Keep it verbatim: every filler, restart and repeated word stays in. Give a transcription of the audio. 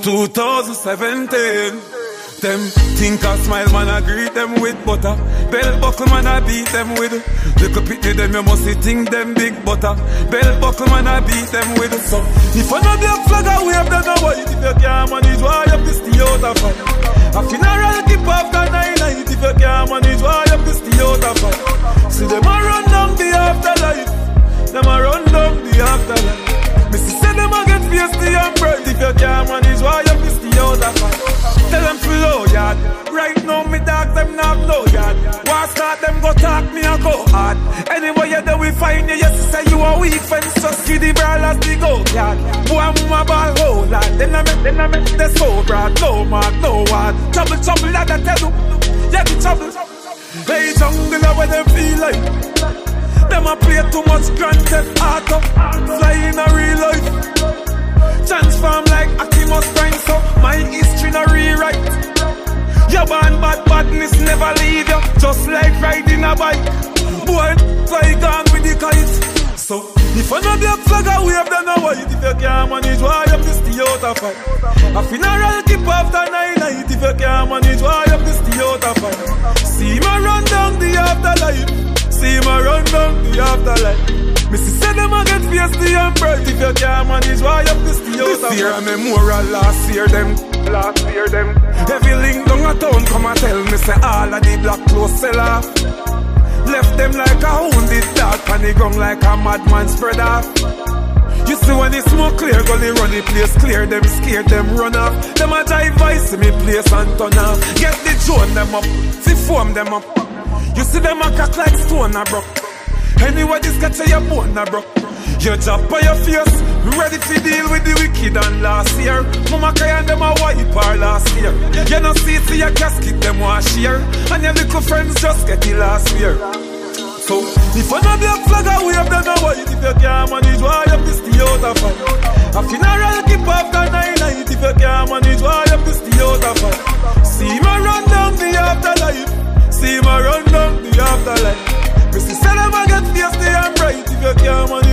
two thousand seventeen. Them think I smile, man, I greet them with butter. Bell buckle, man, I beat them with. Little pity them, you must think them big butter. Bell buckle, man, I beat them with. So, if I know the flag, I wave them no white. If you can't manage, why you piss the out of fight? A funeral keep after nine night. If you can't manage, why you piss the out of fight? See them a run down the afterlife. Them a run down the afterlife. Missy say them a get feisty and bright. If you can't manage, why you piss the out of fight? Tell them to low yard. Right now me dog them not low yard. Why start them go talk me and go hard. Anyway you there we find you. Yes say you a weak fence. Just see the brawlers the go yard. Boy I'm a ball hold lad. Then I make then I make the so broad. No mark no word. Trouble trouble lad I tell you. Yeah the trouble. Hey jungle where them feel like. Them a play too much Grand Theft Auto. Fly in a real life. Transform like Optimus Prime, so my history no rewrite. Your born bad badness never leave you, just like riding a bike. Boy, fly gone with the kite. So, if I know the flag I wave, then I white. If you can't manage, why you piss the out of fight? A funeral keep after nine night. If you can't manage, why you piss the out of fight? See me run down the afterlife. See me run down the afterlife. Missy say them a get feisty and bright. If you can't manage, why you piss the out of fight? This year a memorial, last year them. Last year them. Every link down a town come and tell me say all of the black clothes sell off. Left them like a wounded dog, and the ground like a madman spread off. You see when the smoke clear, gully run the place clear. Them scared, them run off. Them a drive vice in me place and turn off. Get the drone them up, fi foam them up. You see them a crack like stone a broke. Anyway this got to your bone a broke. You drop on your face, ready to deal with the wicked and last year. Mama cry and them a wipe her last year. You no see to your casket them wash here. And your little friends just get it last year. So, if I know the flag I wave, then I white. If you can't manage, why you piss the out of fight? A funeral keep after nine night. If you can't manage, why you piss the out of fight? See me run down the afterlife. See me run down the afterlife. Missy say them a get feisty and bright. If you can't manage,